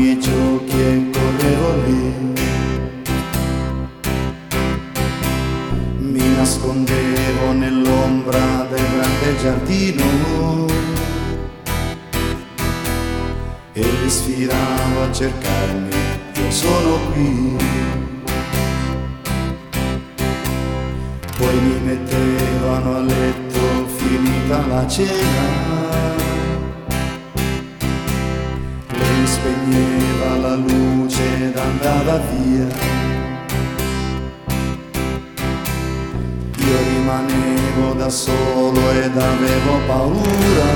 i giochi e correvo lì. Mi nascondevo nell'ombra del grande giardino e li sfidavo a cercarmi, io sono qui. Poi mi mettevano a letto finita la cena, lei spegneva la luce ed andava via. Io rimanevo da solo ed avevo paura,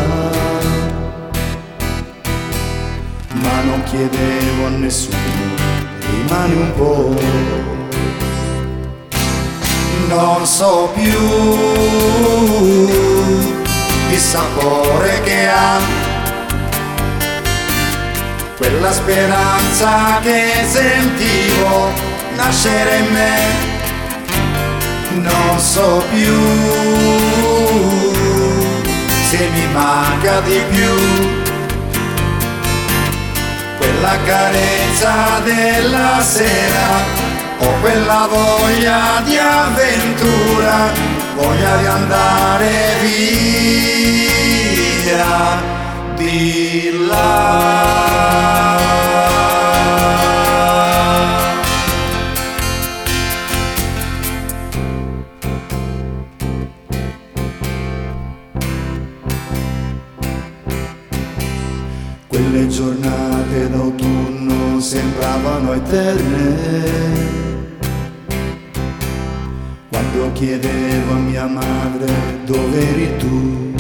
ma non chiedevo a nessuno, rimani un po'. Non so più il sapore che ha quella speranza che sentivo nascere in me. Non so più se mi manca di più quella carezza della sera o quella voglia di avventura, voglia di andare via di là. Quelle giornate d'autunno sembravano eterne, quando chiedevo a mia madre dove eri tu.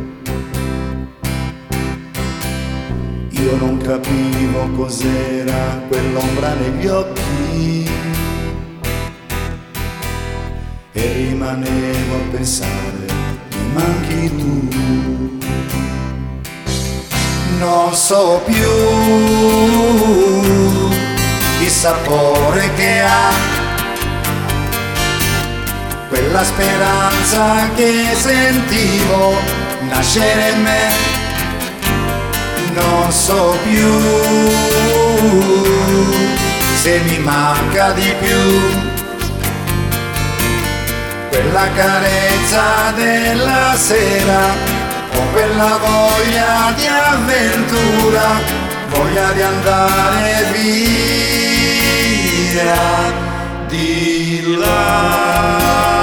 Io non capivo cos'era quell'ombra negli occhi e rimanevo a pensare, mi manchi tu. Non so più il sapore che ha quella speranza che sentivo nascere in me. Non so più se mi manca di più quella carezza della sera o quella voglia di avventura, voglia di andare via di là.